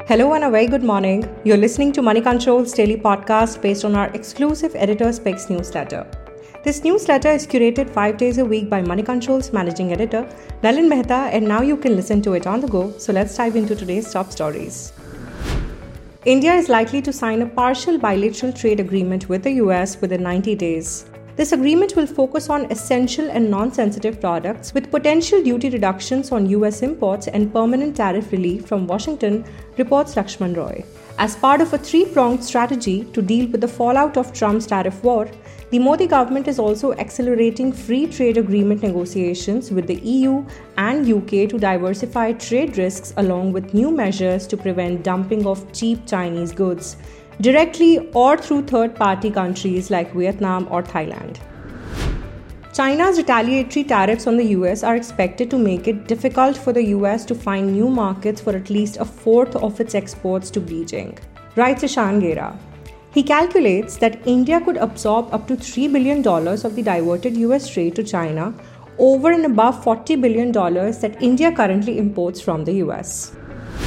Hello and a very good morning. You're listening to Money Control's daily podcast based on our exclusive Editor's Picks newsletter. This newsletter is curated 5 days a week by Money Control's managing editor, Nalin Mehta, and now you can listen to it on the go. So let's dive into today's top stories. India is likely to sign a partial bilateral trade agreement with the US within 90 days. This agreement will focus on essential and non-sensitive products with potential duty reductions on US imports and permanent tariff relief from Washington, reports Lakshman Roy. As part of a three-pronged strategy to deal with the fallout of Trump's tariff war, the Modi government is also accelerating free trade agreement negotiations with the EU and UK to diversify trade risks along with new measures to prevent dumping of cheap Chinese goods, directly or through third-party countries like Vietnam or Thailand. China's retaliatory tariffs on the US are expected to make it difficult for the US to find new markets for at least a fourth of its exports to Beijing, writes Ishan Gera. He calculates that India could absorb up to $3 billion of the diverted US trade to China over and above $40 billion that India currently imports from the US.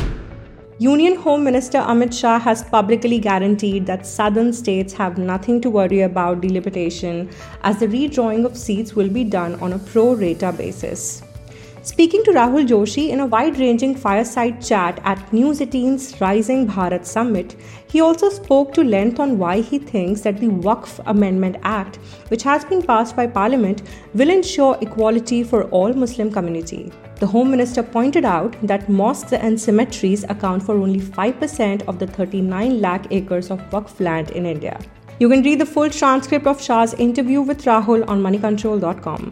Union Home Minister Amit Shah has publicly guaranteed that southern states have nothing to worry about delimitation as the redrawing of seats will be done on a pro-rata basis. Speaking to Rahul Joshi in a wide-ranging fireside chat at News 18's Rising Bharat Summit, he also spoke to length on why he thinks that the Waqf Amendment Act, which has been passed by Parliament, will ensure equality for all Muslim community. The Home Minister pointed out that mosques and cemeteries account for only 5% of the 39 lakh acres of Waqf land in India. You can read the full transcript of Shah's interview with Rahul on moneycontrol.com.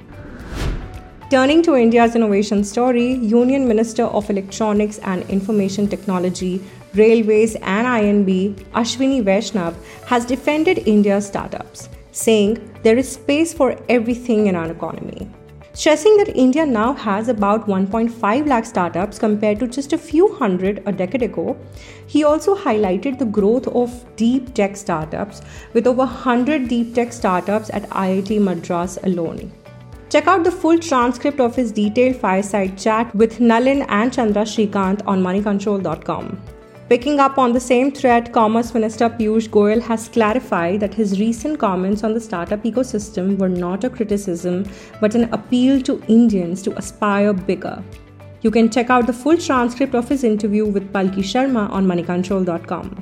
Turning to India's innovation story, Union Minister of Electronics and Information Technology, Railways and INB, Ashwini Vaishnav, has defended India's startups, saying there is space for everything in our economy. Stressing that India now has about 1.5 lakh startups compared to just a few hundred a decade ago, he also highlighted the growth of deep tech startups, with over 100 deep tech startups at IIT Madras alone. Check out the full transcript of his detailed fireside chat with Nalin and Chandra Srikanth on moneycontrol.com. Picking up on the same thread, Commerce Minister Piyush Goyal has clarified that his recent comments on the startup ecosystem were not a criticism but an appeal to Indians to aspire bigger. You can check out the full transcript of his interview with Palki Sharma on moneycontrol.com.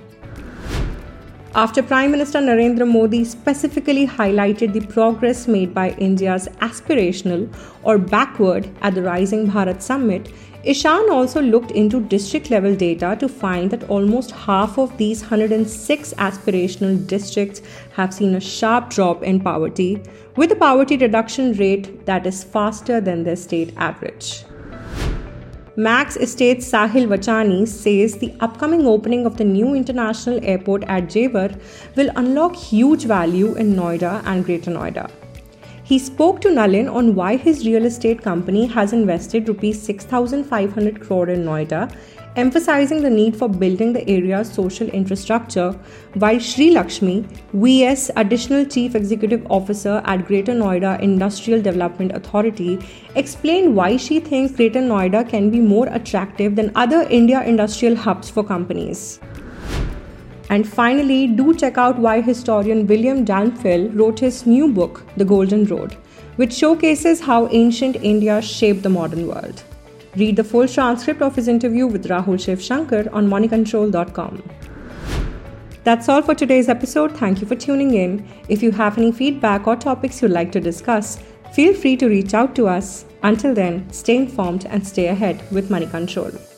After Prime Minister Narendra Modi specifically highlighted the progress made by India's aspirational or backward at the Rising Bharat Summit, Ishan also looked into district-level data to find that almost half of these 106 aspirational districts have seen a sharp drop in poverty, with a poverty reduction rate that is faster than their state average. Max Estate Sahil Vachani says the upcoming opening of the new international airport at Jewar will unlock huge value in Noida and Greater Noida. He spoke to Nalin on why his real estate company has invested Rs 6,500 crore in Noida, emphasizing the need for building the area's social infrastructure, while Sri Lakshmi, VS Additional Chief Executive Officer at Greater Noida Industrial Development Authority, explained why she thinks Greater Noida can be more attractive than other India industrial hubs for companies. And finally, do check out why historian William Danfil wrote his new book, The Golden Road, which showcases how ancient India shaped the modern world. Read the full transcript of his interview with Rahul Shiv Shankar on moneycontrol.com. That's all for today's episode. Thank you for tuning in. If you have any feedback or topics you'd like to discuss, feel free to reach out to us. Until then, stay informed and stay ahead with Money Control.